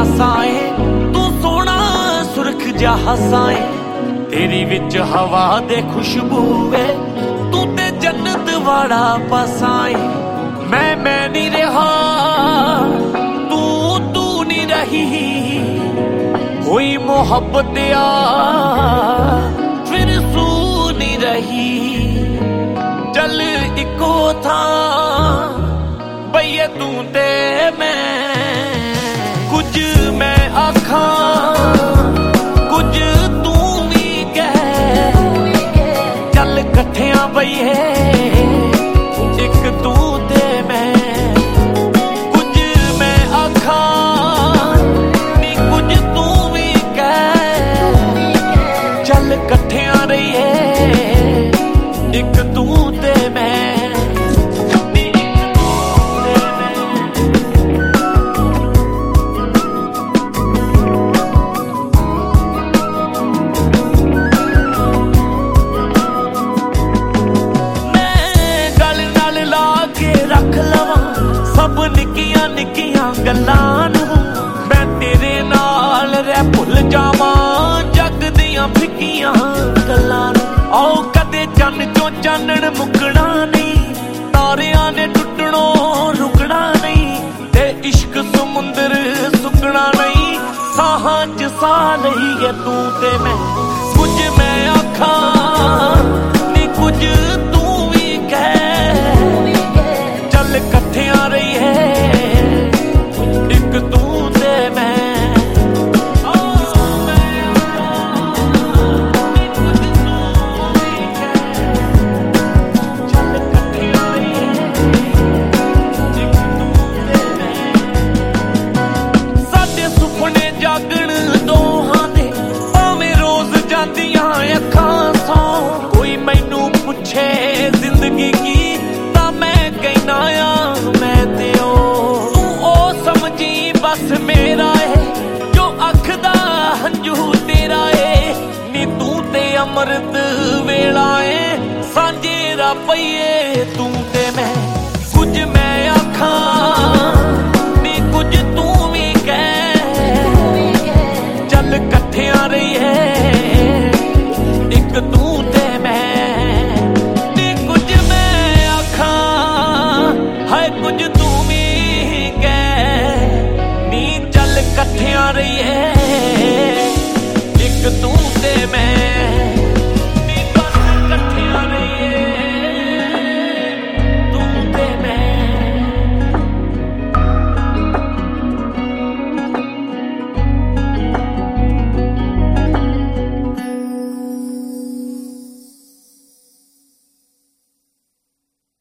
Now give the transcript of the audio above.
ਗਲਾਸਾਂ ਏ ਤੂੰ ਸੋਹਣਾ ਸੁਰਖ ਜਿਹਾ ਹਾਸਾ ਏ तेरी विच हवा दे खुशबू वे तू ते जन्नत वाला पासा है मैं नहीं रहा तू नहीं रही कोई मोहब्बत फिर सू नहीं रही चल इको था बईए तू ते मैं कुछ मैं आखा कुछ कट्ठियां बईए एक तू ते मैं कुछ मैं आखा नी कुछ तू भी कह चल कट्ठियां रहिए एक तू ते मैं सब निक्कियां निक्कियां गल्लां नूं मैं तेरे नाल रह भुल जावां जग दियां फिक्कियां गल्लां नूं आओ कदे चन्न चों चानण मुकना नहीं तारियां ने टुटणों रुकना नहीं ते इश्क समुंदर सुकना नहीं साहां च साह लईए तू ते मैं कुछ मैं आखां नी कुछ तू भी कह चल कट्ठियां रहिए एक तू ते मैं साडे सुपने जागण दोहां दे भावें रोज जांदियां अखां सौ कोई मैनू पुछे जिंदगी की तां मैं कहना मैं ते ओ समझी बस मेरा है जो अखदा हंजू तेरा है नी तू ते अमृत वेला है सांझे रपईए तू ते मैं कुछ मैं आखा नी कुछ तू भी कह चल कट्ठियां रहिए एक तू